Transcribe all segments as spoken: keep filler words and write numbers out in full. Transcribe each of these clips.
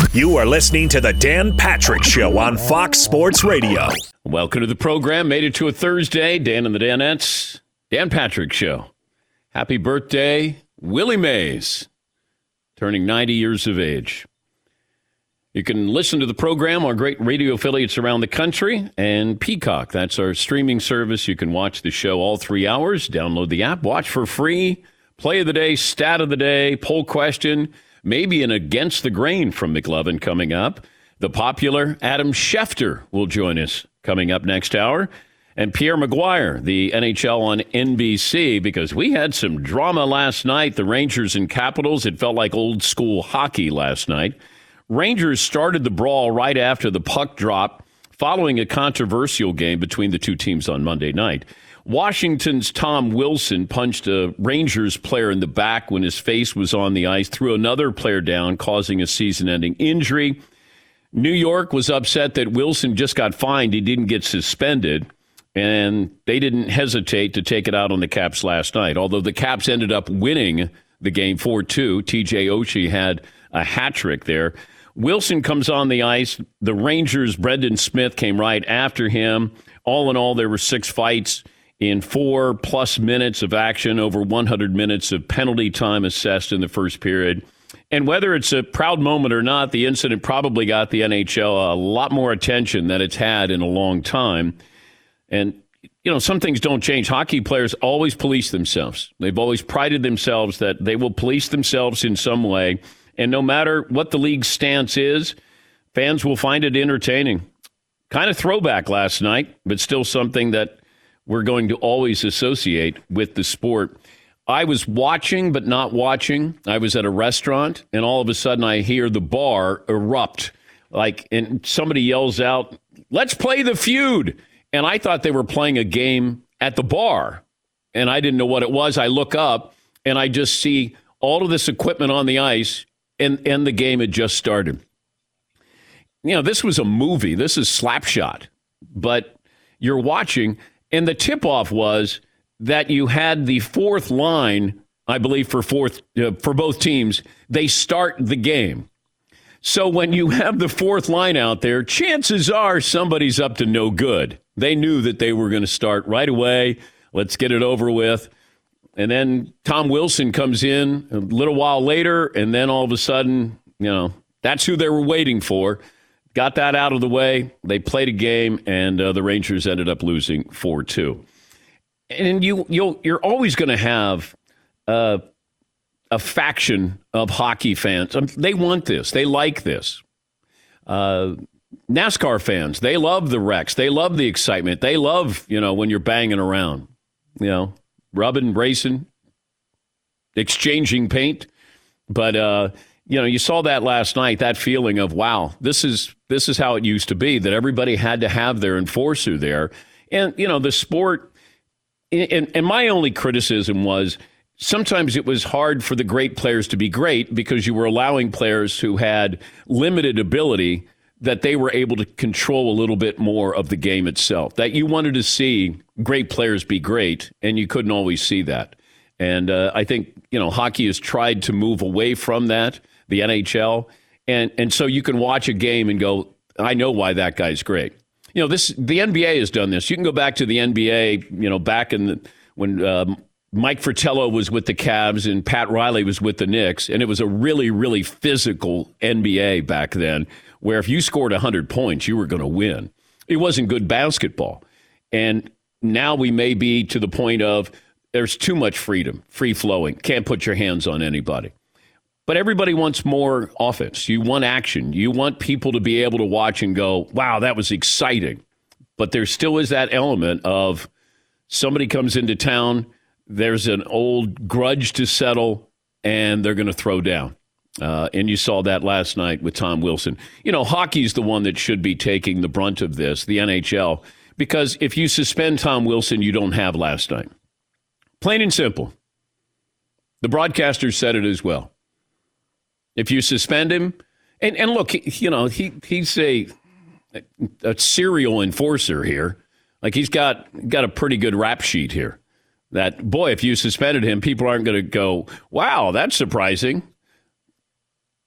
You are listening to the Dan Patrick Show on Fox Sports Radio. Welcome to the program. Made it to a Thursday. Dan and the Danettes. Dan Patrick Show. Happy birthday, Willie Mays, turning ninety years of age. You can listen to the program on great radio affiliates around the country and Peacock. That's our streaming service. You can watch the show all three hours. Download the app. Watch for free. Play of the day, stat of the day, poll question. Maybe an Against the Grain from McLovin coming up. The popular Adam Schefter will join us coming up next hour. And Pierre Maguire, the N H L on N B C, because we had some drama last night. The Rangers and Capitals, it felt like old school hockey last night. Rangers started the brawl right after the puck drop following a controversial game between the two teams on Monday night. Washington's Tom Wilson punched a Rangers player in the back when his face was on the ice, threw another player down, causing a season-ending injury. New York was upset that Wilson just got fined. He didn't get suspended, and they didn't hesitate to take it out on the Caps last night. Although the Caps ended up winning the game four two, T J Oshie had a hat trick there. Wilson comes on the ice. The Rangers' Brendan Smith came right after him. All in all, there were six fights in four-plus minutes of action, over one hundred minutes of penalty time assessed in the first period. And whether it's a proud moment or not, the incident probably got the N H L a lot more attention than it's had in a long time. And, you know, some things don't change. Hockey players always police themselves. They've always prided themselves that they will police themselves in some way. And no matter what the league's stance is, fans will find it entertaining. Kind of throwback last night, but still something that we're going to always associate with the sport. I was watching, but not watching. I was at a restaurant, and all of a sudden I hear the bar erupt. Like, and somebody yells out, "Let's play the feud." And I thought they were playing a game at the bar, and I didn't know what it was. I look up, and I just see all of this equipment on the ice, and, and the game had just started. You know, this was a movie. This is Slapshot. But you're watching, and the tip-off was that you had the fourth line, I believe, for fourth uh, for both teams. They start the game. So when you have the fourth line out there, chances are somebody's up to no good. They knew that they were going to start right away. Let's get it over with. And then Tom Wilson comes in a little while later, and then all of a sudden, you know, that's who they were waiting for. Got that out of the way. They played a game, and uh, the Rangers ended up losing four two. And you, you'll, you're always going to have uh, a faction of hockey fans. Um, they want this. They like this. Uh, NASCAR fans, they love the wrecks. They love the excitement. They love, you know, when you're banging around, you know, rubbing, racing, exchanging paint. But, uh, you know, you saw that last night, that feeling of, wow, this is this is how it used to be, that everybody had to have their enforcer there. And, you know, the sport, and, and my only criticism was sometimes it was hard for the great players to be great because you were allowing players who had limited ability that they were able to control a little bit more of the game itself, that you wanted to see great players be great, and you couldn't always see that. And uh, I think, you know, hockey has tried to move away from that, the N H L. And and so you can watch a game and go, I know why that guy's great. You know, this the N B A has done this. You can go back to the N B A, you know, back in the, when um, Mike Fratello was with the Cavs and Pat Riley was with the Knicks, and it was a really, really physical N B A back then, where if you scored one hundred points, you were going to win. It wasn't good basketball. And now we may be to the point of there's too much freedom, free-flowing, can't put your hands on anybody. But everybody wants more offense. You want action. You want people to be able to watch and go, wow, that was exciting. But there still is that element of somebody comes into town, there's an old grudge to settle, and they're going to throw down. Uh, and you saw that last night with Tom Wilson. You know, hockey's the one that should be taking the brunt of this, the N H L, because if you suspend Tom Wilson, you don't have last night. Plain and simple. The broadcasters said it as well. If you suspend him, and, and look, he, you know, he he's a a serial enforcer here. Like he's got got a pretty good rap sheet here. That, boy, if you suspended him, people aren't going to go, wow, that's surprising.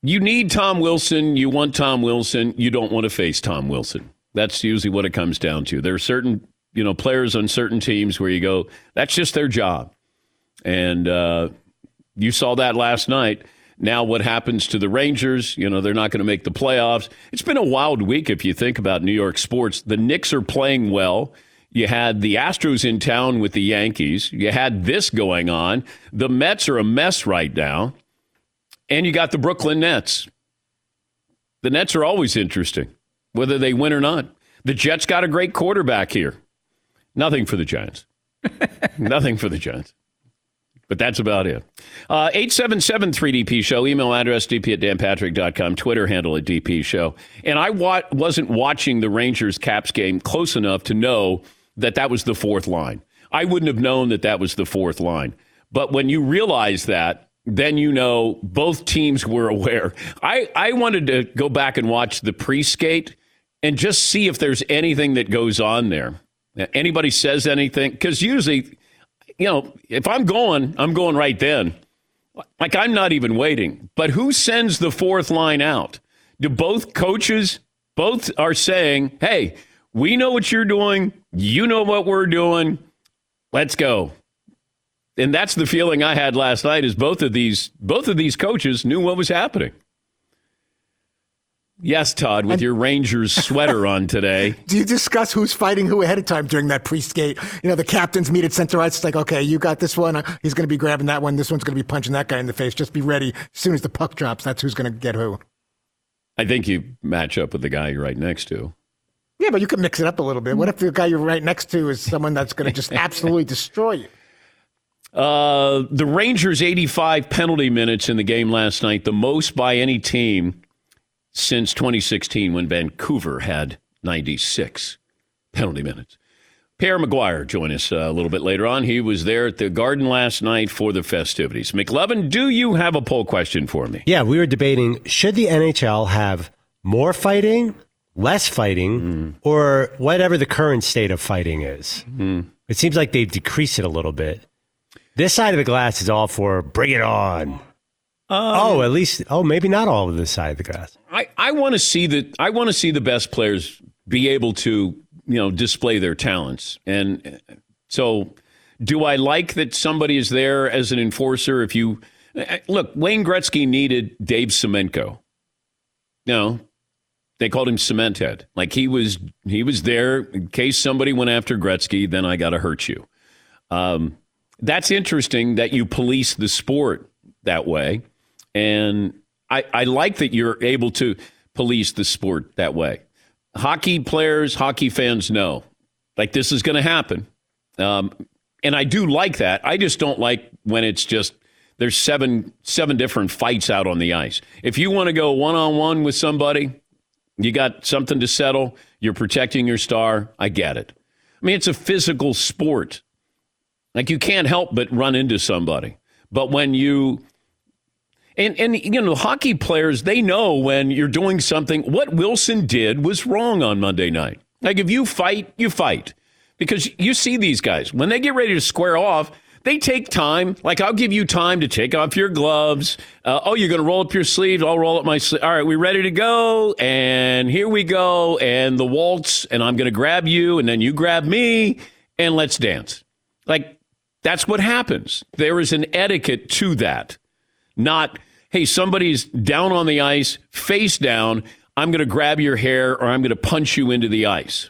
You need Tom Wilson. You want Tom Wilson. You don't want to face Tom Wilson. That's usually what it comes down to. There are certain, you know, players on certain teams where you go, that's just their job. And uh, you saw that last night. Now what happens to the Rangers? You know, they're not going to make the playoffs. It's been a wild week if you think about New York sports. The Knicks are playing well. You had the Astros in town with the Yankees. You had this going on. The Mets are a mess right now. And you got the Brooklyn Nets. The Nets are always interesting, whether they win or not. The Jets got a great quarterback here. Nothing for the Giants. Nothing for the Giants. But that's about it. Uh, eight seven seven three D P Show. Email address d p at dan patrick dot com. Twitter handle at D P Show. And I wa- wasn't watching the Rangers-Caps game close enough to know that that was the fourth line. I wouldn't have known that that was the fourth line. But when you realize that, then you know both teams were aware. I, I wanted to go back and watch the pre-skate and just see if there's anything that goes on there. Anybody says anything? Because usually, you know, if I'm going, I'm going right then. Like, I'm not even waiting. But who sends the fourth line out? Do both coaches, both are saying, hey, we know what you're doing. You know what we're doing. Let's go. And that's the feeling I had last night is both of these both of these coaches knew what was happening. Yes, Todd, with and, your Rangers sweater on today. Do you discuss who's fighting who ahead of time during that pre-skate? You know, the captains meet at center ice. It's like, okay, you got this one. He's going to be grabbing that one. This one's going to be punching that guy in the face. Just be ready. As soon as the puck drops, that's who's going to get who. I think you match up with the guy you're right next to. Yeah, but you can mix it up a little bit. What if the guy you're right next to is someone that's going to just absolutely destroy you? Uh, the Rangers' eighty-five penalty minutes in the game last night, the most by any team since twenty sixteen when Vancouver had ninety-six penalty minutes. Pierre Maguire join us uh, a little bit later on. He was there at the Garden last night for the festivities. McLevin, do you have a poll question for me? Yeah, we were debating, should the N H L have more fighting, less fighting, mm. or whatever the current state of fighting is? Mm. It seems like they've decreased it a little bit. This side of the glass is all for bring it on. Um, oh, at least, oh, maybe not all of this side of the glass. I, I want to see the I want to see the best players be able to, you know, display their talents. And so, do I like that somebody is there as an enforcer? If you look, Wayne Gretzky needed Dave Semenko. No, they called him Cement Head. Like he was he was there in case somebody went after Gretzky. Then I got to hurt you. Um, That's interesting that you police the sport that way. And I, I like that you're able to police the sport that way. Hockey players, hockey fans know, like this is going to happen. Um, and I do like that. I just don't like when it's just there's seven seven different fights out on the ice. If you want to go one-on-one with somebody, you got something to settle, you're protecting your star, I get it. I mean, it's a physical sport. Like, you can't help but run into somebody. But when you, and, and you know, hockey players, they know when you're doing something. What Wilson did was wrong on Monday night. Like, if you fight, you fight. Because you see these guys, when they get ready to square off, they take time. Like, I'll give you time to take off your gloves. Uh, oh, you're going to roll up your sleeves. I'll roll up my sleeve. All right, we ready to go? And here we go. And the waltz, and I'm going to grab you, and then you grab me, and let's dance. Like, that's what happens. There is an etiquette to that. Not, hey, somebody's down on the ice, face down, I'm going to grab your hair or I'm going to punch you into the ice.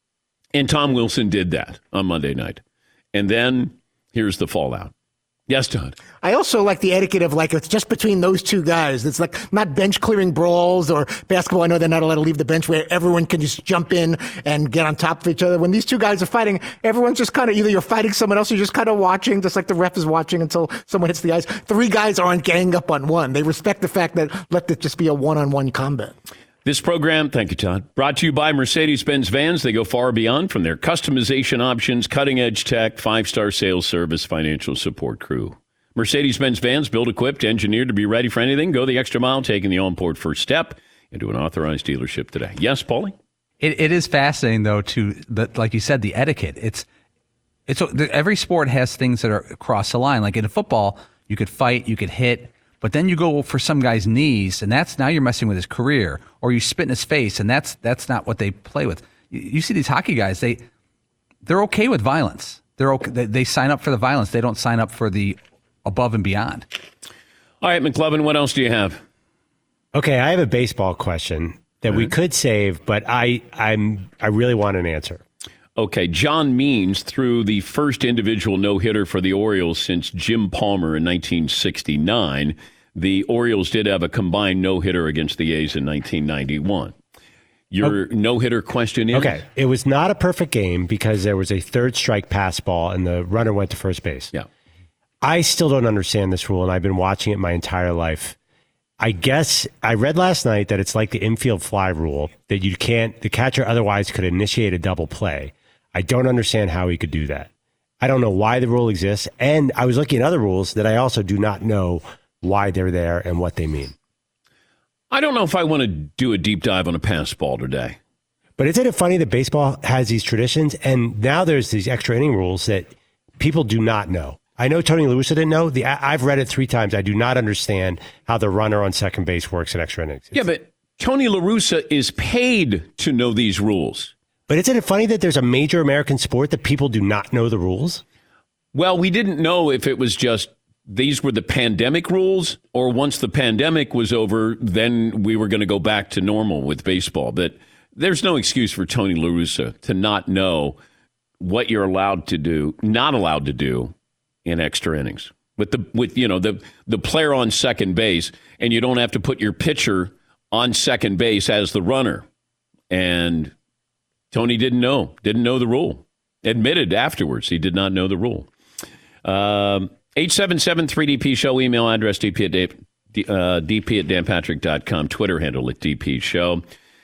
And Tom Wilson did that on Monday night. And then here's the fallout. Yes, Todd. I also like the etiquette of, like, it's just between those two guys. It's like not bench clearing brawls or basketball. I know they're not allowed to leave the bench where everyone can just jump in and get on top of each other. When these two guys are fighting, everyone's just kind of either you're fighting someone else or you're just kind of watching, just like the ref is watching until someone hits the ice. Three guys aren't gang up on one. They respect the fact that let it just be a one-on-one combat. This program, thank you, Todd, brought to you by Mercedes-Benz Vans. They go far beyond from their customization options, cutting-edge tech, five-star sales service, financial support crew. Mercedes-Benz Vans, built, equipped, engineered to be ready for anything. Go the extra mile, taking the all-important first step into an authorized dealership today. Yes, Paulie? It, it is fascinating, though, to, the, like you said, the etiquette. It's it's every sport has things that are across the line. Like in football, you could fight, you could hit, But then you go for some guy's knees, and that's now you're messing with his career, or you spit in his face, and that's that's not what they play with. You, you see these hockey guys; they they're okay with violence. They're okay, they, they sign up for the violence. They don't sign up for the above and beyond. All right, McLovin, what else do you have? Okay, I have a baseball question that we could save, but I I'm I really want an answer. Okay, John Means threw the first individual no-hitter for the Orioles since Jim Palmer in nineteen sixty-nine. The Orioles did have a combined no-hitter against the A's in nineteen ninety-one. Your oh. no-hitter question is? Okay, it was not a perfect game because there was a third strike pass ball and the runner went to first base. Yeah. I still don't understand this rule, and I've been watching it my entire life. I guess I read last night that it's like the infield fly rule, that you can't, the catcher otherwise could initiate a double play. I don't understand how he could do that. I don't know why the rule exists. And I was looking at other rules that I also do not know why they're there and what they mean. I don't know if I want to do a deep dive on a pass ball today. But isn't it funny that baseball has these traditions? And now there's these extra inning rules that people do not know. I know Tony La Russa didn't know. The, I've read it three times. I do not understand how the runner on second base works in extra innings. It's, yeah, but Tony La Russa is paid to know these rules. But isn't it funny that there's a major American sport that people do not know the rules? Well, we didn't know if it was just these were the pandemic rules, or once the pandemic was over, then we were going to go back to normal with baseball. But there's no excuse for Tony La Russa to not know what you're allowed to do, not allowed to do in extra innings. With the with you know the the player on second base, and you don't have to put your pitcher on second base as the runner. And Tony didn't know, didn't know the rule. Admitted afterwards he did not know the rule. Um, eight seven seven three D P show, email address dp at, Dan, uh, dp at danpatrick dot com, Twitter handle at D P show.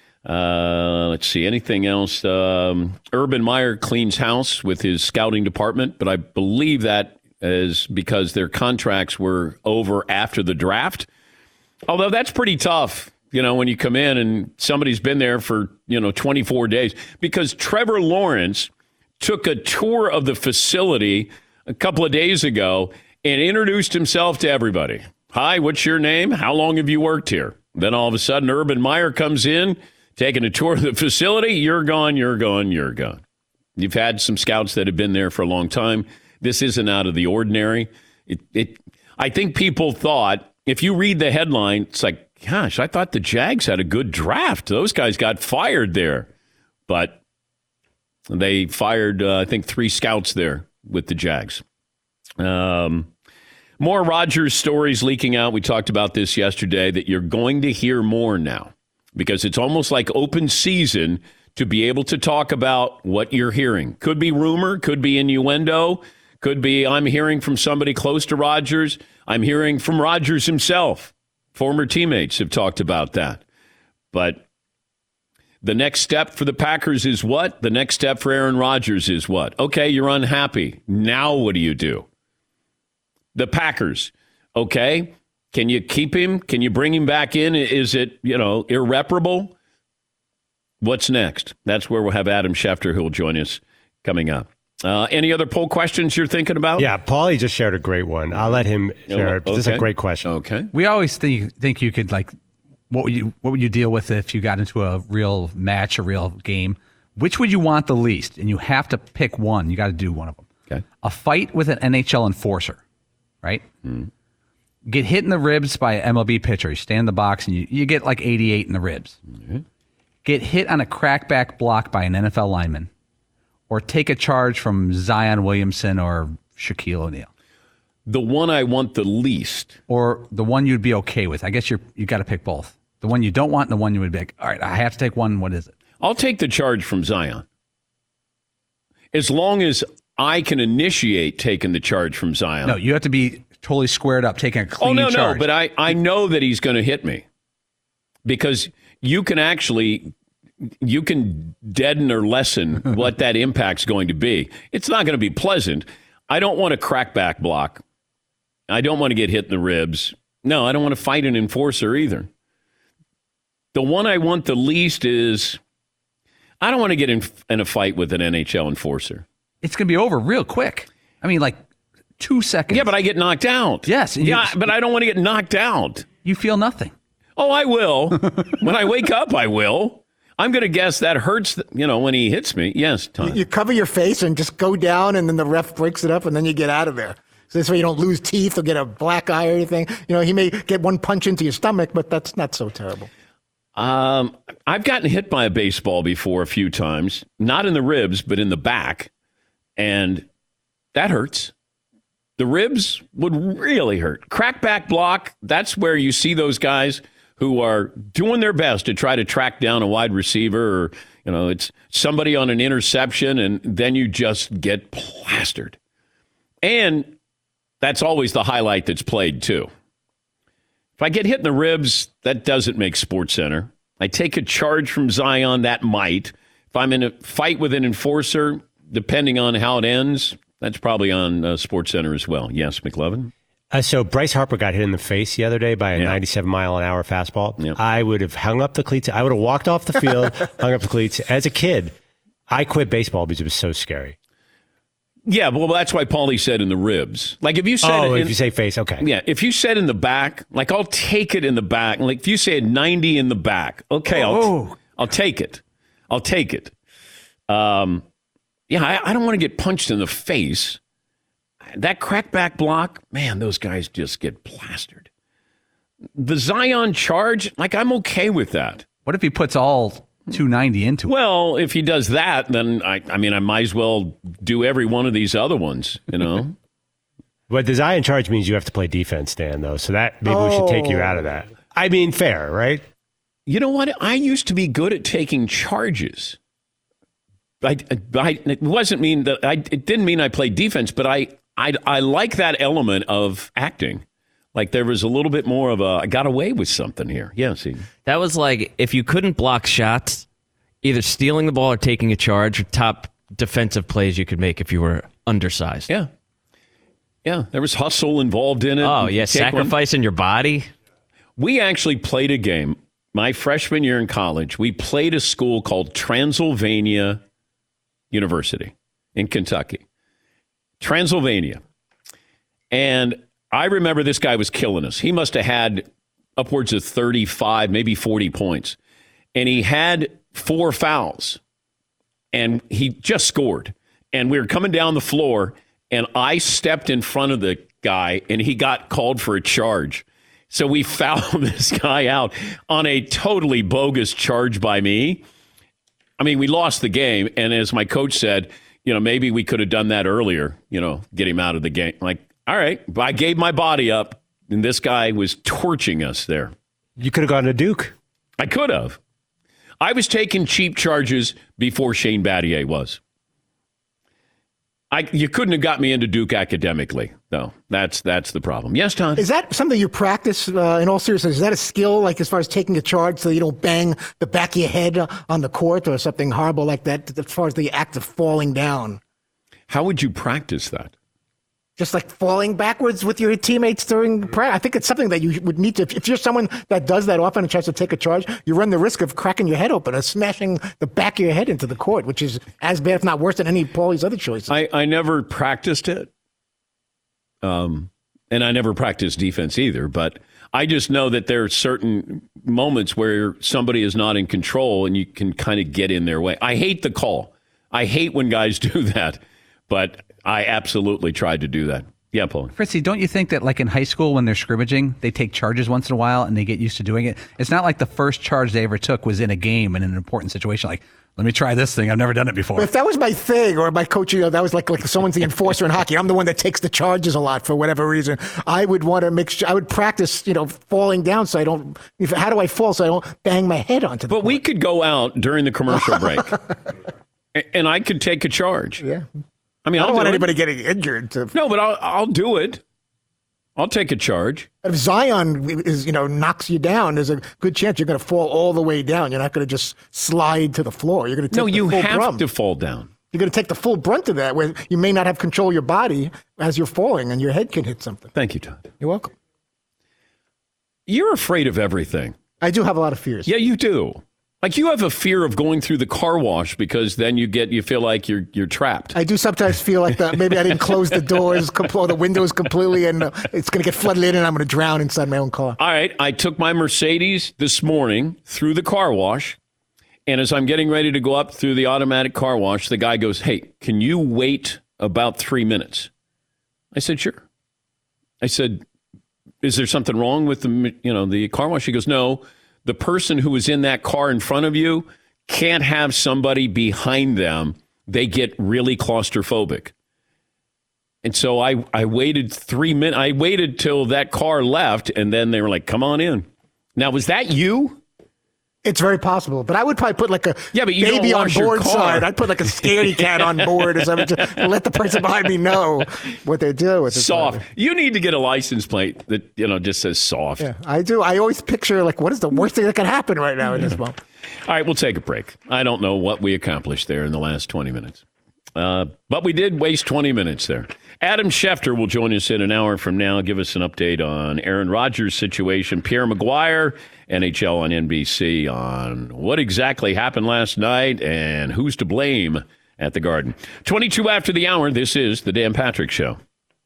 Uh, let's see, anything else? Um, Urban Meyer cleans house with his scouting department, but I believe that is because their contracts were over after the draft. Although that's pretty tough. You know, when you come in and somebody's been there for, you know, twenty-four days, because Trevor Lawrence took a tour of the facility a couple of days ago and introduced himself to everybody. Hi, what's your name? How long have you worked here? Then all of a sudden, Urban Meyer comes in, taking a tour of the facility. You're gone, you're gone, you're gone. You've had some scouts that have been there for a long time. This isn't out of the ordinary. It, it, I think people thought, if you read the headline, it's like, gosh, I thought the Jags had a good draft. Those guys got fired there. But they fired, uh, I think, three scouts there with the Jags. Um, more Rodgers stories leaking out. We talked about this yesterday, that you're going to hear more now because it's almost like open season to be able to talk about what you're hearing. Could be rumor, could be innuendo, could be I'm hearing from somebody close to Rodgers. I'm hearing from Rodgers himself. Former teammates have talked about that. But the next step for the Packers is what? The next step for Aaron Rodgers is what? Okay, you're unhappy. Now what do you do? The Packers, okay, can you keep him? Can you bring him back in? Is it, you know, irreparable? What's next? That's where we'll have Adam Schefter, who will join us coming up. Uh, any other poll questions you're thinking about? Yeah, Paulie just shared a great one. I'll let him share it. Okay. This is a great question. Okay. We always think think you could, like, what would you what would you deal with if you got into a real match, a real game? Which would you want the least? And you have to pick one. You got to do one of them. Okay. A fight with an N H L enforcer, right? Mm. Get hit in the ribs by an M L B pitcher. You stand in the box and you, you get like eighty-eight in the ribs. Mm-hmm. Get hit on a crackback block by an N F L lineman. Or take a charge from Zion Williamson or Shaquille O'Neal. The one I want the least. Or the one you'd be okay with. I guess you're, you got to pick both. The one you don't want and the one you would be like, all right, I have to take one. What is it? I'll take the charge from Zion. As long as I can initiate taking the charge from Zion. No, you have to be totally squared up, taking a clean Oh, no, charge. no, but I, I know that he's going to hit me. Because you can actually... you can deaden or lessen what that impact's going to be. It's not going to be pleasant. I don't want a crackback block. I don't want to get hit in the ribs. No, I don't want to fight an enforcer either. The one I want the least is I don't want to get in, in a fight with an N H L enforcer. It's going to be over real quick. I mean, like Two seconds. Yeah, but I get knocked out. Yes. and you- Yeah, but I don't want to get knocked out. You feel nothing. Oh, I will. When I wake up, I will. I'm going to guess that hurts, you know, when he hits me. Yes, Tom. You cover your face and just go down, and then the ref breaks it up, and then you get out of there. So this way you don't lose teeth or get a black eye or anything. You know, he may get one punch into your stomach, but that's not so terrible. Um, I've gotten hit by a baseball before a few times, not in the ribs, but in the back, and that hurts. The ribs would really hurt. Crackback block, that's where you see those guys who are doing their best to try to track down a wide receiver, or, you know, it's somebody on an interception, and then you just get plastered. And that's always the highlight that's played, too. If I get hit in the ribs, that doesn't make SportsCenter. I take a charge from Zion, that might. If I'm in a fight with an enforcer, depending on how it ends, that's probably on uh, SportsCenter as well. Yes, McLovin? Uh, so Bryce Harper got hit in the face the other day by a Yeah. ninety-seven mile an hour fastball. Yeah. I would have hung up the cleats. I would have walked off the field, hung up the cleats. As a kid, I quit baseball because it was so scary. Yeah, well, that's why Paulie said in the ribs. Like, if you said Oh, it if in, you say face, okay. yeah, if you said in the back, like, I'll take it in the back. Like, if you say ninety in the back, okay, I'll Oh. I'll take it. I'll take it. Um, yeah, I, I don't want to get punched in the face. That crackback block, man, those guys just get plastered. The Zion charge, like, I'm okay with that. What if he puts all two ninety into it? Well, if he does that, then I, I mean, I might as well do every one of these other ones, you know? But the Zion charge means you have to play defense, Dan, though. So that maybe we should take you out of that. I mean, fair, right? You know what? I used to be good at taking charges. I, I, it wasn't mean that I. It didn't mean I played defense, but I, I, I like that element of acting. Like, there was a little bit more of a, I got away with something here. Yeah, see. That was like, if you couldn't block shots, either stealing the ball or taking a charge, or top defensive plays you could make if you were undersized. Yeah. Yeah, there was hustle involved in it. Oh, yeah, Take one. sacrificing your body. We actually played a game my freshman year in college. We played a school called Transylvania University in Kentucky. Transylvania. And I remember this guy was killing us. He must have had upwards of thirty-five, maybe forty points. And he had four fouls. And he just scored. And we were coming down the floor, and I stepped in front of the guy, and he got called for a charge. So we fouled this guy out on a totally bogus charge by me. I mean, we lost the game. And as my coach said, you know, maybe we could have done that earlier, you know, get him out of the game. Like, all right, but I gave my body up, and this guy was torching us there. You could have gone to Duke. I could have. I was taking cheap charges before Shane Battier was. I, you couldn't have got me into Duke academically, though. That's that's the problem. Yes, Tom? Is that something you practice uh, in all seriousness? Is that a skill, like as far as taking a charge so you don't bang the back of your head uh, on the court or something horrible like that, as far as the act of falling down? How would you practice that? Just like falling backwards with your teammates during practice. I think it's something that you would need to, if you're someone that does that often and tries to take a charge, you run the risk of cracking your head open or smashing the back of your head into the court, which is as bad, if not worse, than any of Paulie's other choices. I, I never practiced it. Um, and I never practiced defense either, but I just know that there are certain moments where somebody is not in control and you can kind of get in their way. I hate the call. I hate when guys do that, but I absolutely tried to do that. Yeah, Paul. Fritzy, don't you think that like in high school when they're scrimmaging, they take charges once in a while and they get used to doing it? It's not like the first charge they ever took was in a game and in an important situation. Like, let me try this thing. I've never done it before. But if that was my thing, or my coach, you know, that was like like someone's the enforcer in hockey. I'm the one that takes the charges a lot for whatever reason. I would want to make sure I would practice, you know, falling down so I don't. If, how do I fall so I don't bang my head onto the But court? we could go out during the commercial break, a- and I could take a charge. Yeah. I mean, I I'll don't want do anybody it. getting injured. To, No, but I'll I'll do it. I'll take a charge. if Zion is, you know, knocks you down, there's a good chance you're going to fall all the way down. You're not going to just slide to the floor. You're going to take No, the you full have brunt. to fall down. You're going to take the full brunt of that, where you may not have control of your body as you're falling, and your head can hit something. Thank you, Todd. You're welcome. You're afraid of everything. I do have a lot of fears. Yeah, you do. Like you have a fear of going through the car wash because then you get you feel like you're you're trapped. I do sometimes feel like that. Maybe I didn't close the doors, or the windows completely, and it's going to get flooded in, and I'm going to drown inside my own car. All right, I took my Mercedes this morning through the car wash, and as I'm getting ready to go up through the automatic car wash, the guy goes, "Hey, can you wait about three minutes?" I said, "Sure." I said, "Is there something wrong with the you know the car wash?" He goes, "No. The person who was in that car in front of you can't have somebody behind them. They get really claustrophobic." And so I, I waited three minutes. I waited till that car left, and then they were like, "Come on in." Now, was that you? It's very possible, but I would probably put like a yeah, but you baby don't on wash your board car. side. I'd put like a scaredy cat on board or something to let the person behind me know what they're doing with it. Soft. You need to get a license plate that you know just says soft. Yeah, I do. I always picture like, what is the worst thing that can happen right now in this moment? All right, we'll take a break. I don't know what we accomplished there in the last twenty minutes. Uh, but we did waste twenty minutes there. Adam Schefter will join us in an hour from now, give us an update on Aaron Rodgers' situation, Pierre Maguire, N H L on N B C, on what exactly happened last night and who's to blame at the Garden. twenty-two after the hour, this is the Dan Patrick Show.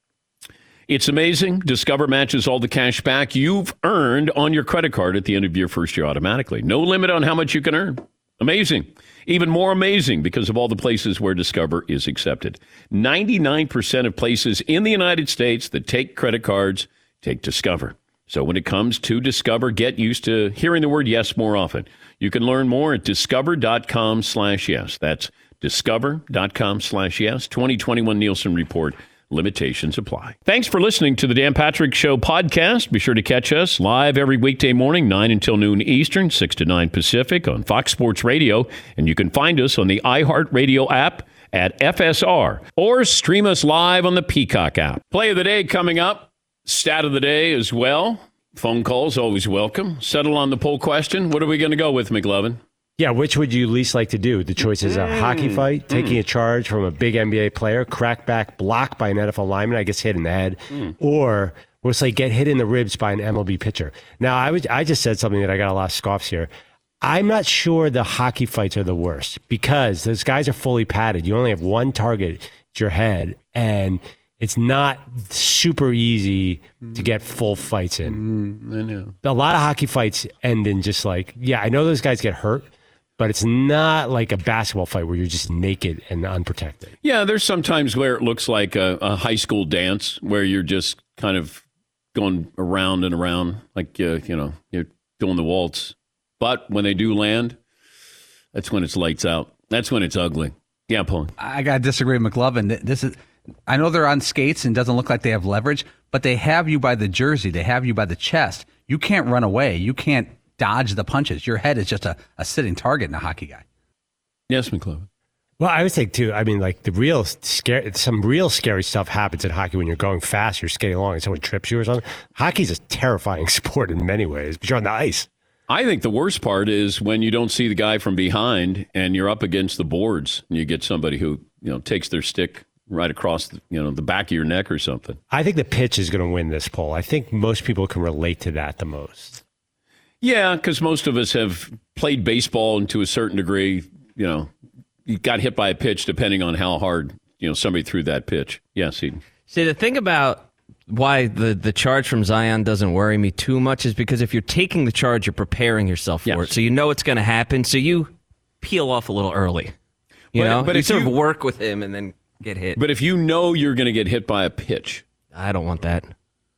It's amazing. Discover matches all the cash back you've earned on your credit card at the end of your first year automatically. No limit on how much you can earn. Amazing. Even more amazing because of all the places where Discover is accepted. ninety-nine percent of places in the United States that take credit cards take Discover. So when it comes to Discover, get used to hearing the word yes more often. You can learn more at discover.com slash yes. That's discover.com slash yes. twenty twenty-one Nielsen Report. Limitations apply. Thanks for listening to the Dan Patrick Show podcast. Be sure to catch us live every weekday morning, nine until noon Eastern, six to nine Pacific on Fox Sports Radio. And you can find us on the iHeartRadio app at F S R or stream us live on the Peacock app. Play of the day coming up. Stat of the day as well. Phone calls always welcome. Settle on the poll question. What are we going to go with, McLovin? Yeah, which would you least like to do? The choices are mm. hockey fight, taking mm. a charge from a big N B A player, crackback block by an N F L lineman, I guess hit in the head, mm. or we'll say get hit in the ribs by an M L B pitcher. Now, I would, I just said something that I got a lot of scoffs here. I'm not sure the hockey fights are the worst because those guys are fully padded. You only have one target at your head, and it's not super easy to get full fights in. Mm, I know. A lot of hockey fights end in just like, yeah, I know those guys get hurt, but it's not like a basketball fight where you're just naked and unprotected. Yeah, there's sometimes where it looks like a, a high school dance where you're just kind of going around and around like, uh, you know, you're doing the waltz. But when they do land, that's when it's lights out. That's when it's ugly. Yeah, Paul. I got to disagree with McLovin. This is, I know they're on skates and doesn't look like they have leverage, but they have you by the jersey. They have you by the chest. You can't run away. You can't dodge the punches. Your head is just a, a sitting target in a hockey guy. Yes, McLovin. Well, I would think too, I mean, like the real scary, some real scary stuff happens in hockey when you're going fast, you're skating along and someone trips you or something. Hockey's a terrifying sport in many ways, but you're on the ice. I think the worst part is when you don't see the guy from behind and you're up against the boards and you get somebody who, you know, takes their stick right across, the, you know, the back of your neck or something. I think the pitch is going to win this poll. I think most people can relate to that the most. Yeah, because most of us have played baseball and to a certain degree, you know, you got hit by a pitch depending on how hard, you know, somebody threw that pitch. Yes, Eden. See, the thing about why the, the charge from Zion doesn't worry me too much is because if you're taking the charge, you're preparing yourself for yes. it. So you know it's going to happen. So you peel off a little early. You but, know, but you if sort you, of work with him and then get hit. But if you know you're going to get hit by a pitch. I don't want that.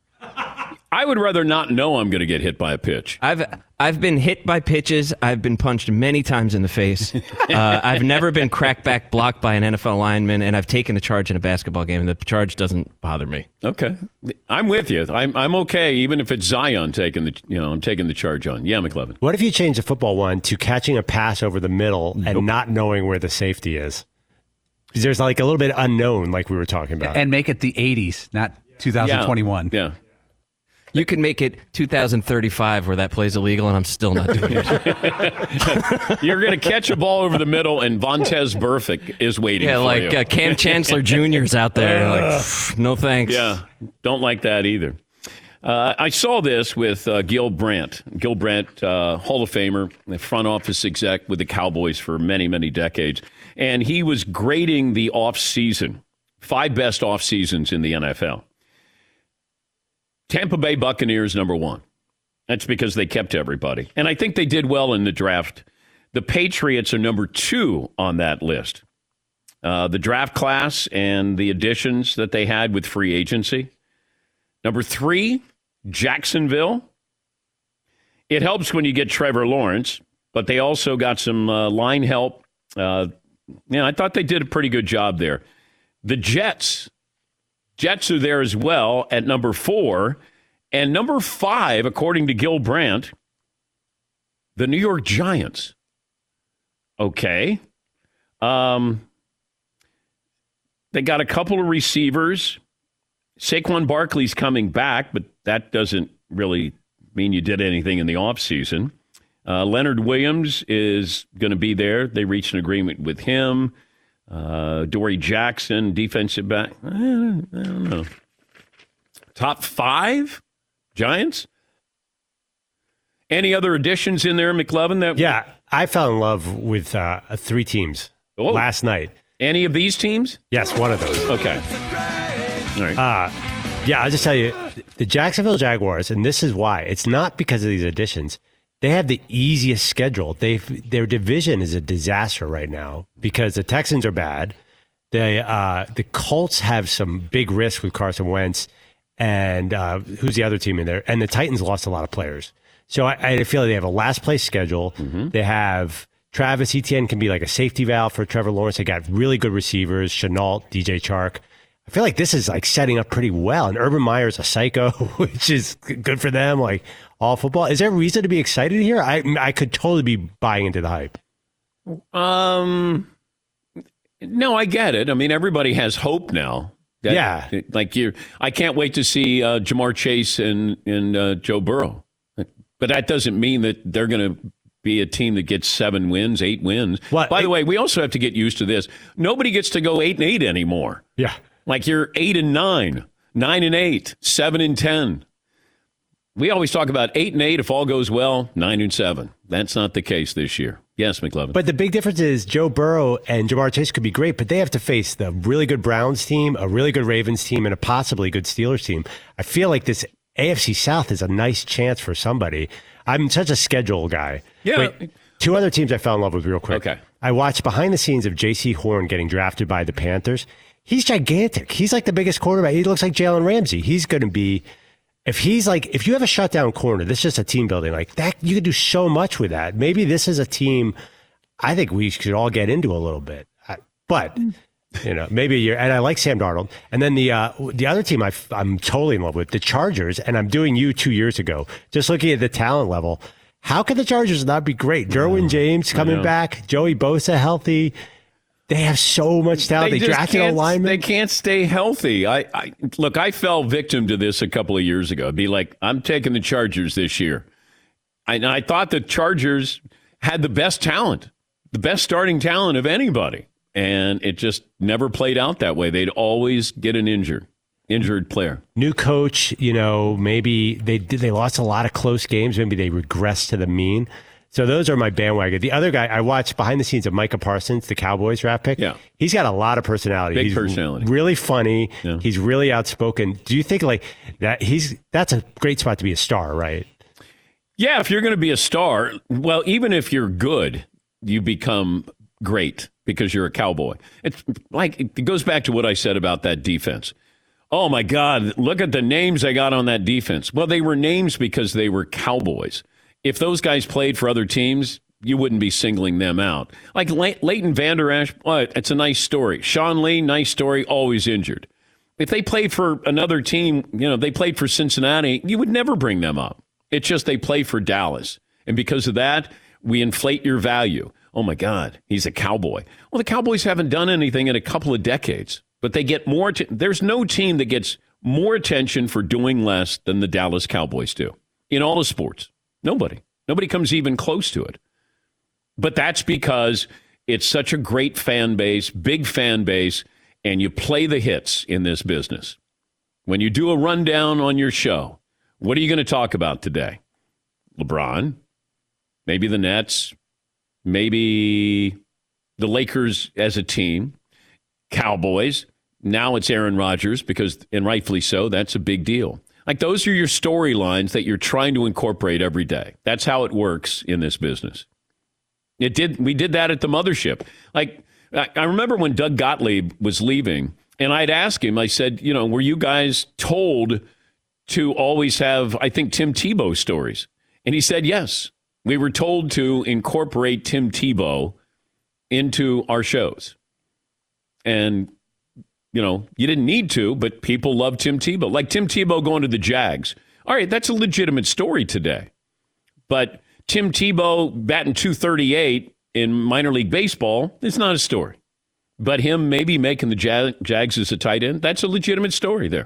I would rather not know I'm going to get hit by a pitch. I've I've been hit by pitches. I've been punched many times in the face. uh, I've never been crackback blocked by an N F L lineman, and I've taken a charge in a basketball game, and the charge doesn't bother me. Okay, I'm with you. I'm I'm okay, even if it's Zion taking the you know I'm taking the charge on. Yeah, McLovin. What if you change the football one to catching a pass over the middle nope. and not knowing where the safety is? Because there's like a little bit unknown, like we were talking about, and make it the eighties, not two thousand twenty-one. Yeah. yeah. You can make it two thousand thirty-five where that play's illegal, and I'm still not doing it. You're going to catch a ball over the middle, and Vontaze Burfict is waiting yeah, for like, you. Yeah, like uh, Cam Chancellor Junior's out there. Like, no thanks. Yeah, don't like that either. Uh, I saw this with uh, Gil Brandt. Gil Brandt, uh, Hall of Famer, the front office exec with the Cowboys for many, many decades. And he was grading the offseason, five best off seasons in the N F L. Tampa Bay Buccaneers, number one. That's because they kept everybody. And I think they did well in the draft. The Patriots are number two on that list. Uh, the draft class and the additions that they had with free agency. Number three, Jacksonville. It helps when you get Trevor Lawrence, but they also got some uh, line help. Uh, yeah, I thought they did a pretty good job there. The Jets. Jets are there as well at number four. And number five, according to Gil Brandt, the New York Giants. Okay. Um, they got a couple of receivers. Saquon Barkley's coming back, but that doesn't really mean you did anything in the offseason. Uh, Leonard Williams is going to be there. They reached an agreement with him. Uh, Dory Jackson, defensive back. I don't, I don't know. Top five Giants? Any other additions in there, McLovin? That Yeah, I fell in love with uh, three teams Oh. last night. Any of these teams? Yes, one of those. Okay. All right. Uh, yeah, I'll just tell you, the Jacksonville Jaguars, and this is why, it's not because of these additions. They have the easiest schedule. They've Their division is a disaster right now because the Texans are bad. They, uh, the Colts have some big risk with Carson Wentz. And uh, who's the other team in there? And the Titans lost a lot of players. So I, I feel like they have a last place schedule. Mm-hmm. They have Travis Etienne can be like a safety valve for Trevor Lawrence. They got really good receivers, Chenault, D J Chark. I feel like this is like setting up pretty well. And Urban Meyer's a psycho, which is good for them. Like all football. Is there a reason to be excited here? I I could totally be buying into the hype. Um, no, I get it. I mean, everybody has hope now. That, yeah. Like you, I can't wait to see uh, Jamar Chase and, and uh, Joe Burrow. But that doesn't mean that they're going to be a team that gets seven wins, eight wins. What? By Eight- the way, we also have to get used to this. Nobody gets to go eight and eight anymore. Yeah. Like you're eight and nine, nine and eight, seven and ten. We always talk about eight and eight if all goes well, nine and seven. That's not the case this year. Yes, McLovin. But the big difference is Joe Burrow and Jamar Chase could be great, but they have to face the really good Browns team, a really good Ravens team, and a possibly good Steelers team. I feel like this A F C South is a nice chance for somebody. I'm such a schedule guy. Yeah. Wait, two other teams I fell in love with real quick. Okay. I watched behind the scenes of J C Horn getting drafted by the Panthers. He's gigantic. He's like the biggest quarterback. He looks like Jalen Ramsey. He's going to be, if he's like, if you have a shutdown corner, this is just a team building like that. You could do so much with that. Maybe this is a team I think we should all get into a little bit. I, but, you know, maybe you're, and I like Sam Darnold. And then the uh, the other team I, I'm totally in love with, the Chargers, and I'm doing you two years ago, just looking at the talent level. How can the Chargers not be great? Derwin James coming back, Joey Bosa healthy. They have so much talent. They, they just drafted a can't- lineman. They can't stay healthy. I, I look. I fell victim to this a couple of years ago. It'd be like, I'm taking the Chargers this year. I, and I thought the Chargers had the best talent, the best starting talent of anybody, and it just never played out that way. They'd always get an injured, injured player. New coach, you know, maybe they did. They lost a lot of close games. Maybe they regressed to the mean. So those are my bandwagon. The other guy I watched behind the scenes of Micah Parsons, the Cowboys draft pick. Yeah. He's got a lot of personality. Big he's personality. Really funny. Yeah. He's really outspoken. Do you think like that he's that's a great spot to be a star, right? Yeah, if you're going to be a star, well, even if you're good, you become great because you're a Cowboy. It's like it goes back to what I said about that defense. Oh my God, look at the names they got on that defense. Well, they were names because they were Cowboys. If those guys played for other teams, you wouldn't be singling them out. Like Ley- Leighton Vander Esch, well, it's a nice story. Sean Lee, nice story, always injured. If they played for another team, you know, they played for Cincinnati, you would never bring them up. It's just they play for Dallas. And because of that, we inflate your value. Oh my God, he's a Cowboy. Well, the Cowboys haven't done anything in a couple of decades, but they get more. T- There's no team that gets more attention for doing less than the Dallas Cowboys do in all the sports. Nobody. Nobody comes even close to it. But that's because it's such a great fan base, big fan base, and you play the hits in this business. When you do a rundown on your show, What are you going to talk about today? LeBron, maybe the Nets, maybe the Lakers as a team, Cowboys. Now it's Aaron Rodgers because, and rightfully so, that's a big deal. Like those are your storylines that you're trying to incorporate every day. That's how it works in this business. It did. We did that at the mothership. Like I remember when Doug Gottlieb was leaving, and I'd ask him. I said, you know, were you guys told to always have, I think, Tim Tebow stories? And he said, yes. We were told to incorporate Tim Tebow into our shows. And, you know, you didn't need to, but people love Tim Tebow. Like Tim Tebow going to the Jags. All right, that's a legitimate story today. But Tim Tebow batting two thirty-eight in minor league baseball is not a story. But him maybe making the Jag- Jags as a tight end, that's a legitimate story there.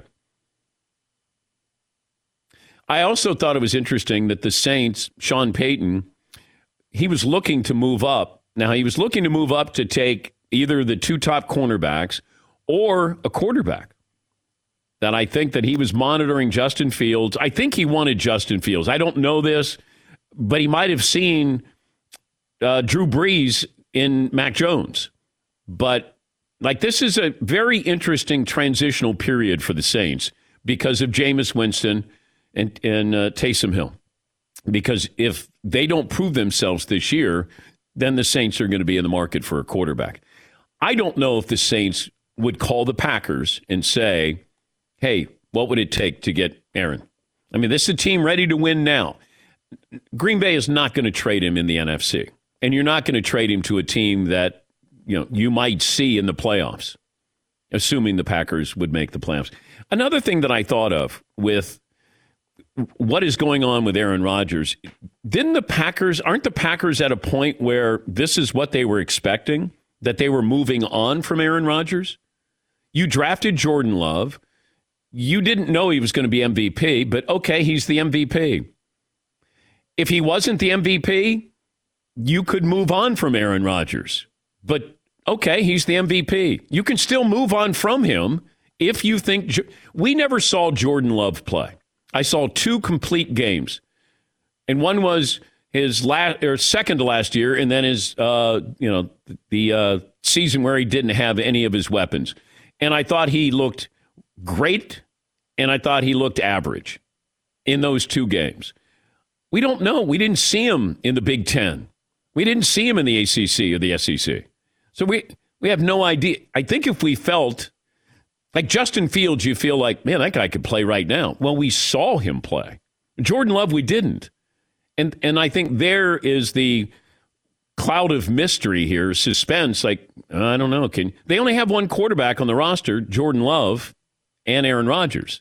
I also thought it was interesting that the Saints, Sean Payton, he was looking to move up. Now, he was looking to move up to take either the two top cornerbacks or a quarterback. That I think that he was monitoring Justin Fields. I think he wanted Justin Fields. I don't know this, but he might have seen uh, Drew Brees in Mac Jones. But like this is a very interesting transitional period for the Saints because of Jameis Winston and, and uh, Taysom Hill. Because if they don't prove themselves this year, then the Saints are going to be in the market for a quarterback. I don't know if the Saints would call the Packers and say, hey, what would it take to get Aaron? I mean, this is a team ready to win now. Green Bay is not going to trade him in the N F C. And you're not going to trade him to a team that, you know, you might see in the playoffs, assuming the Packers would make the playoffs. Another thing that I thought of with what is going on with Aaron Rodgers, didn't the Packers, aren't the Packers at a point where this is what they were expecting, that they were moving on from Aaron Rodgers? You drafted Jordan Love. You didn't know he was going to be M V P, but okay, he's the M V P. If he wasn't the M V P, you could move on from Aaron Rodgers. But okay, he's the M V P. You can still move on from him if you think... We never saw Jordan Love play. I saw two complete games. And one was his last or second to last year, and then his, uh, you know, the uh, season where he didn't have any of his weapons. And I thought he looked great, and I thought he looked average in those two games. We don't know. We didn't see him in the Big Ten. We didn't see him in the A C C or the S E C. So we we have no idea. I think if we felt like Justin Fields, you feel like, man, that guy could play right now. Well, we saw him play. Jordan Love, we didn't. And and I think there is the cloud of mystery here, suspense. Like, I don't know. Can they only have one quarterback on the roster, Jordan Love and Aaron Rodgers.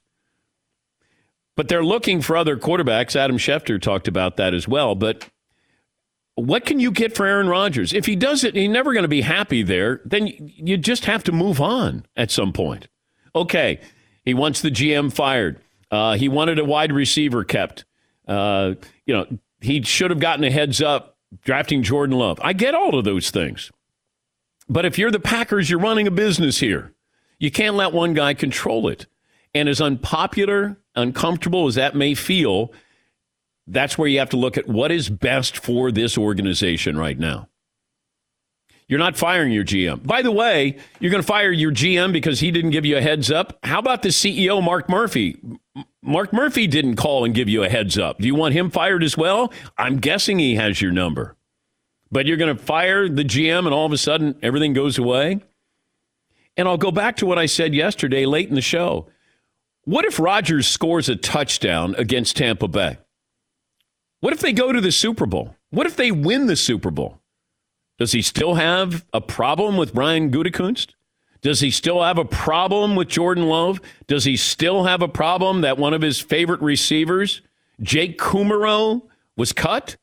But they're looking for other quarterbacks. Adam Schefter talked about that as well. But what can you get for Aaron Rodgers? If he does it, he's never going to be happy there. Then you just have to move on at some point. Okay, he wants the G M fired. Uh, he wanted a wide receiver kept. Uh, you know, he should have gotten a heads up drafting Jordan Love. I get all of those things. But if you're the Packers, you're running a business here. You can't let one guy control it. And as unpopular, uncomfortable as that may feel, that's where you have to look at what is best for this organization right now. You're not firing your G M. By the way, you're going to fire your G M because he didn't give you a heads up. How about the C E O, Mark Murphy? Mark Murphy didn't call and give you a heads up. Do you want him fired as well? I'm guessing he has your number. But you're going to fire the G M and all of a sudden everything goes away? And I'll go back to what I said yesterday late in the show. What if Rodgers scores a touchdown against Tampa Bay? What if they go to the Super Bowl? What if they win the Super Bowl? Does he still have a problem with Brian Gutekunst? Does he still have a problem with Jordan Love? Does he still have a problem that one of his favorite receivers, Jake Kumerow, was cut?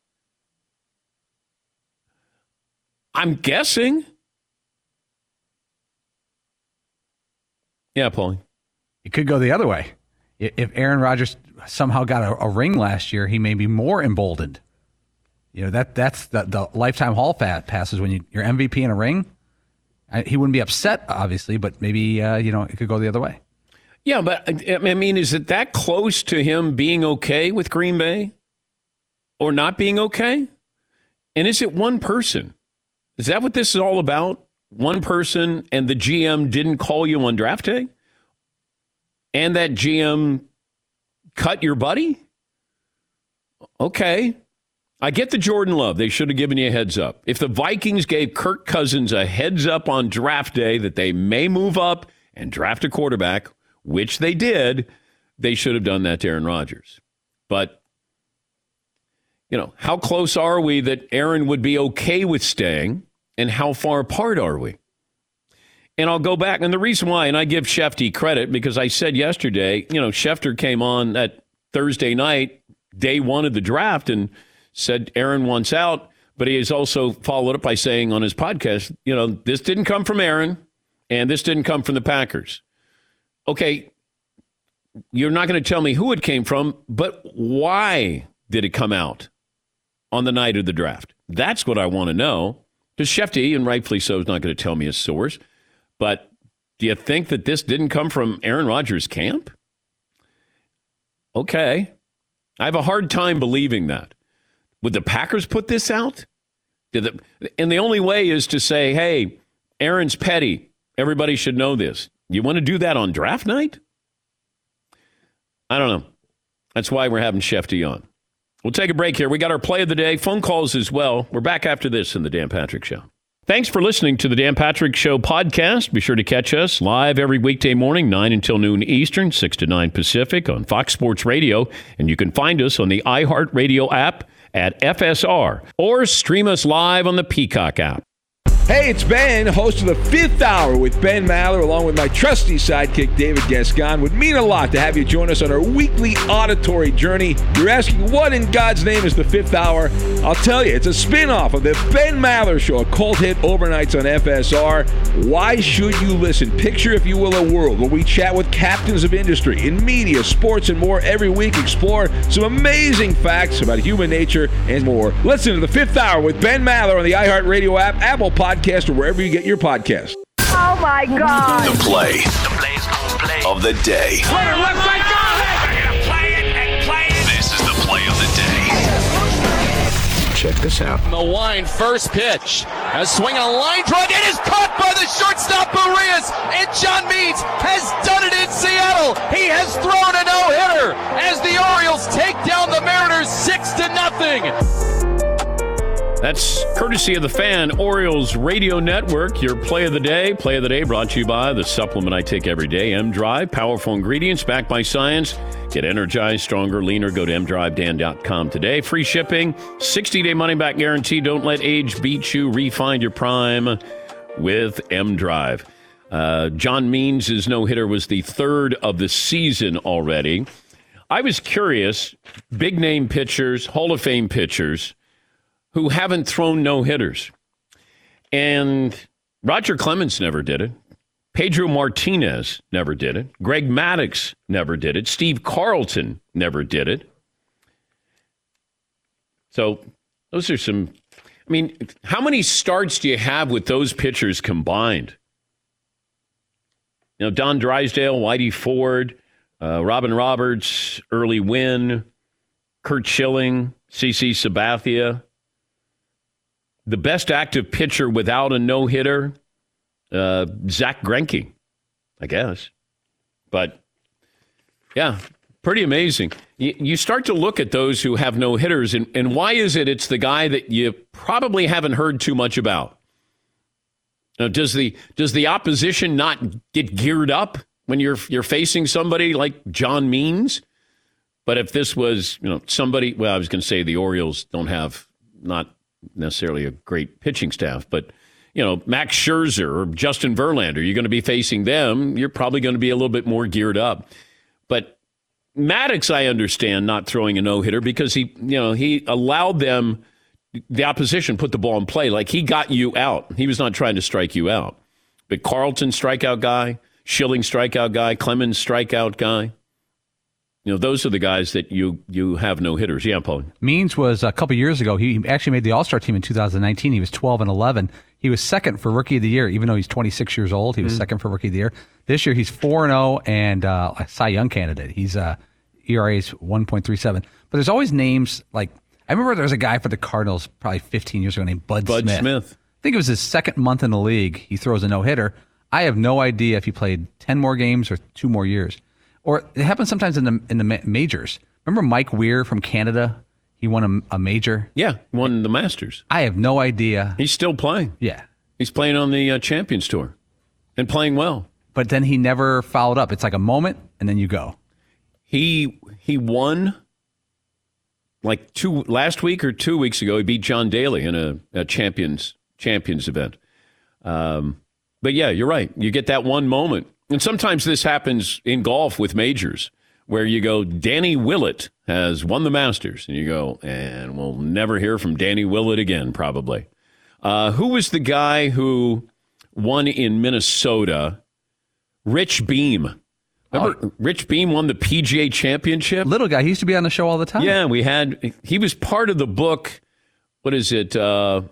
I'm guessing. Yeah, Paulie. It could go the other way. If Aaron Rodgers somehow got a, a ring last year, he may be more emboldened. You know, that that's the, the lifetime hall passes when you, you're M V P in a ring. I, he wouldn't be upset, obviously, but maybe, uh, you know, it could go the other way. Yeah, but I mean, is it that close to him being okay with Green Bay or not being okay? And is it one person? Is that what this is all about? One person and the G M didn't call you on draft day? And that G M cut your buddy? Okay. I get the Jordan Love. They should have given you a heads up. If the Vikings gave Kirk Cousins a heads up on draft day that they may move up and draft a quarterback, which they did, they should have done that to Aaron Rodgers. But, you know, how close are we that Aaron would be okay with staying, and how far apart are we? And I'll go back, and the reason why, and I give Schefter credit, because I said yesterday, you know, Schefter came on that Thursday night, day one of the draft, and said Aaron wants out, but he has also followed up by saying on his podcast, you know, this didn't come from Aaron, and this didn't come from the Packers. Okay, you're not going to tell me who it came from, but why did it come out on the night of the draft? That's what I want to know. Because Schefter, and rightfully so, is not going to tell me his source. But do you think that this didn't come from Aaron Rodgers' camp? Okay. I have a hard time believing that. Would the Packers put this out? Did the, and the only way is to say, hey, Aaron's petty. Everybody should know this. You want to do that on draft night? I don't know. That's why we're having Schefter on. We'll take a break here. We got our play of the day, phone calls as well. We're back after this in the Dan Patrick Show. Thanks for listening to the Dan Patrick Show podcast. Be sure to catch us live every weekday morning, nine until noon Eastern, six to nine Pacific on Fox Sports Radio. And you can find us on the iHeartRadio app at F S R or stream us live on the Peacock app. Hey, it's Ben, host of the Fifth Hour with Ben Maller, along with my trusty sidekick, David Gascon. Would mean a lot to have you join us on our weekly auditory journey. You're asking, what in God's name is the Fifth Hour? I'll tell you, it's a spin-off of the Ben Maller Show, a cult hit overnights on F S R. Why should you listen? Picture, if you will, a world where we chat with captains of industry in media, sports, and more every week. Explore some amazing facts about human nature and more. Listen to the Fifth Hour with Ben Maller on the iHeartRadio app, Apple Podcast, or wherever you get your podcast. Oh my God! The play, the play's gonna play of the day. Play it, left side, go! They're gonna play it and play it. This is the play of the day. Check this out. The line, first pitch. A swing and a line drive. It is caught by the shortstop Urias, and John Means has done it in Seattle. He has thrown a no-hitter as the Orioles take down the Mariners six to nothing. That's courtesy of the Fan Orioles Radio Network. Your play of the day. Play of the day brought to you by the supplement I take every day, M-Drive. Powerful ingredients backed by science. Get energized, stronger, leaner. Go to m drive dan dot com today. Free shipping, sixty-day money-back guarantee. Don't let age beat you. Refine your prime with M-Drive. Uh, John Means' no-hitter was the third of the season already. I was curious, big-name pitchers, Hall of Fame pitchers, who haven't thrown no-hitters. And Roger Clemens never did it. Pedro Martinez never did it. Greg Maddux never did it. Steve Carlton never did it. So those are some, I mean, how many starts do you have with those pitchers combined? You know, Don Drysdale, Whitey Ford, uh, Robin Roberts, Early Wynn, Curt Schilling, C C Sabathia. The best active pitcher without a no-hitter, uh, Zach Greinke, I guess. But, yeah, pretty amazing. You, you start to look at those who have no-hitters, and, and why is it it's the guy that you probably haven't heard too much about? Now, does the does the opposition not get geared up when you're you're facing somebody like John Means? But if this was, you know, somebody, well, I was going to say the Orioles don't have not necessarily a great pitching staff, but, you know, Max Scherzer or Justin Verlander, you're going to be facing them. You're probably going to be a little bit more geared up. But Maddux, I understand not throwing a no-hitter because he, you know, he allowed them, the opposition, put the ball in play. Like, he got you out. He was not trying to strike you out. But Carlton, strikeout guy. Schilling, strikeout guy. Clemens, strikeout guy. You know, those are the guys that you you have no hitters. Yeah, Paul. Means was a couple years ago. He actually made the All-Star team in two thousand nineteen. He was twelve and eleven. He was second for Rookie of the Year, even though he's twenty-six years old. He was mm. second for Rookie of the Year. This year, he's four and oh and uh, a Cy Young candidate. He's uh, E R A is one point three seven. But there's always names like I remember there was a guy for the Cardinals probably fifteen years ago named Bud, Bud Smith. Smith. I think it was his second month in the league. He throws a no-hitter. I have no idea if he played ten more games or two more years. Or it happens sometimes in the in the majors. Remember Mike Weir from Canada? He won a, a major. Yeah, won the Masters. I have no idea. He's still playing. Yeah. He's playing on the uh, Champions Tour and playing well. But then he never followed up. It's like a moment, and then you go. He he won like two last week or two weeks ago. He beat John Daly in a, a Champions Champions event. Um, but yeah, you're right. You get that one moment. And sometimes this happens in golf with majors where you go, Danny Willett has won the Masters. And you go, and we'll never hear from Danny Willett again, probably. Uh, who was the guy who won in Minnesota? Rich Beam. Remember, oh. Rich Beam won the P G A Championship? Little guy. He used to be on the show all the time. Yeah, we had, he was part of the book, what is it? Uh,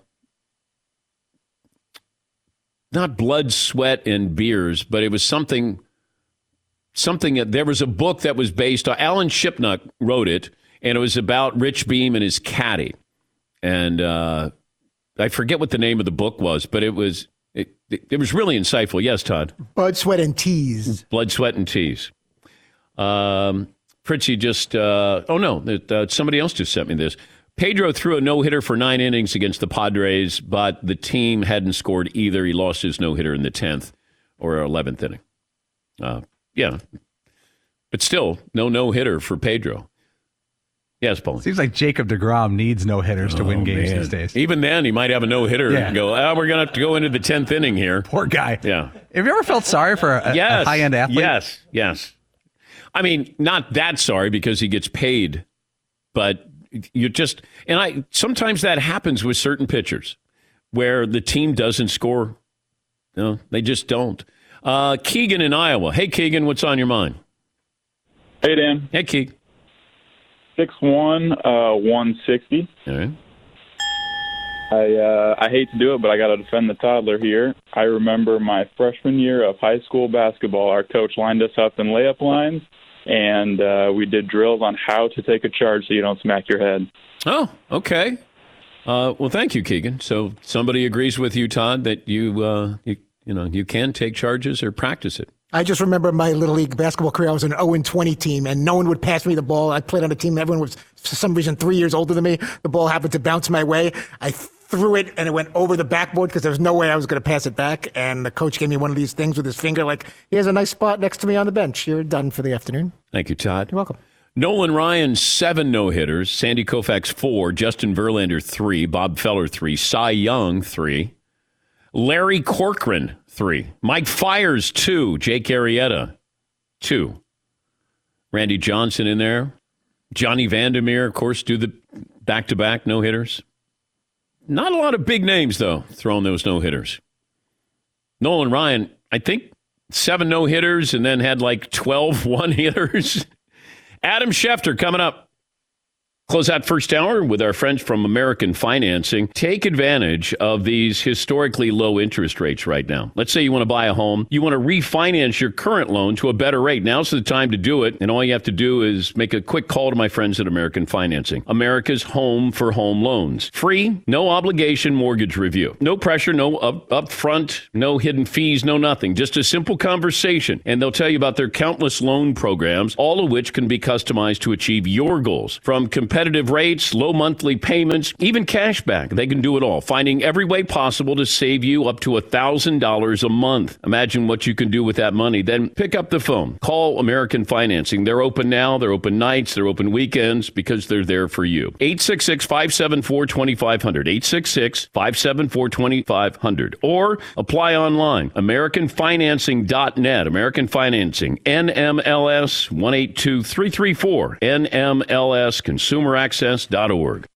Not Blood, Sweat, and Beers, but it was something, something that there was a book that was based on, Alan Shipnuck wrote it, and it was about Rich Beam and his caddy. And uh, I forget what the name of the book was, but it was, it, it, it was really insightful. Yes, Todd? Blood, Sweat, and Teas. Blood, Sweat, and Teas. Um, Fritzy just, uh, oh no, uh, somebody else just sent me this. Pedro threw a no-hitter for nine innings against the Padres, but the team hadn't scored either. He lost his no-hitter in the tenth or eleventh inning. Uh, yeah. But still, no no-hitter for Pedro. Yes, Paul. Seems like Jacob deGrom needs no-hitters to oh, win games man. these days. Even then, he might have a no-hitter yeah. and go, oh, we're going to have to go into the tenth inning here. Poor guy. Yeah. Have you ever felt sorry for a, yes. a high-end athlete? Yes, yes. I mean, not that sorry because he gets paid, but you just, and I, sometimes that happens with certain pitchers where the team doesn't score. No, they just don't. Uh, Keegan in Iowa. Hey, Keegan, what's on your mind? Hey, Dan. Hey, Keegan. six one, uh, one sixty. All right. I, uh, I hate to do it, but I got to defend the toddler here. I remember my freshman year of high school basketball, our coach lined us up in layup lines, and uh, we did drills on how to take a charge so you don't smack your head. Oh, okay. Uh, well, thank you, Keegan. So somebody agrees with you, Todd, that you, uh, you, you know, you can take charges or practice it. I just remember my Little League basketball career. I was an oh and twenty team, and no one would pass me the ball. I played on a team. Everyone was, for some reason, three years older than me. The ball happened to bounce my way. I threw it, and it went over the backboard because there was no way I was going to pass it back. And the coach gave me one of these things with his finger, like, here's a nice spot next to me on the bench. You're done for the afternoon. Thank you, Todd. You're welcome. Nolan Ryan, seven no-hitters. Sandy Koufax, four. Justin Verlander, three. Bob Feller, three. Cy Young, three. Larry Corcoran, three. Mike Fiers, two. Jake Arrieta, two. Randy Johnson in there. Johnny Vandermeer, of course, do the back-to-back no-hitters. Not a lot of big names, though, throwing those no-hitters. Nolan Ryan, I think seven no-hitters and then had like twelve one-hitters. Adam Schefter coming up. Close out first hour with our friends from American Financing. Take advantage of these historically low interest rates right now. Let's say you want to buy a home. You want to refinance your current loan to a better rate. Now's the time to do it. And all you have to do is make a quick call to my friends at American Financing. America's home for home loans. Free, no obligation mortgage review. No pressure, no up, upfront, no hidden fees, no nothing. Just a simple conversation. And they'll tell you about their countless loan programs, all of which can be customized to achieve your goals. From competitive Competitive rates, low monthly payments, even cash back. They can do it all, finding every way possible to save you up to one thousand dollars a month. Imagine what you can do with that money. Then pick up the phone. Call American Financing. They're open now. They're open nights. They're open weekends because they're there for you. eight six six, five seven four, two five zero zero. eight six six, five seven four, two five zero zero. Or apply online. American Financing dot net. American Financing. N M L S one eight two three three four. N M L S Consumer Access dot org.